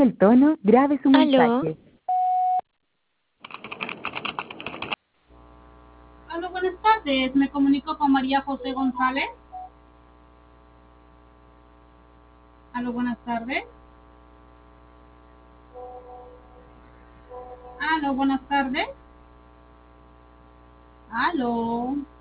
el tono, grabe su Aló, mensaje. Hola, buenas tardes. Me comunico con María José González. Hola, buenas tardes. Hola, buenas tardes. Aló.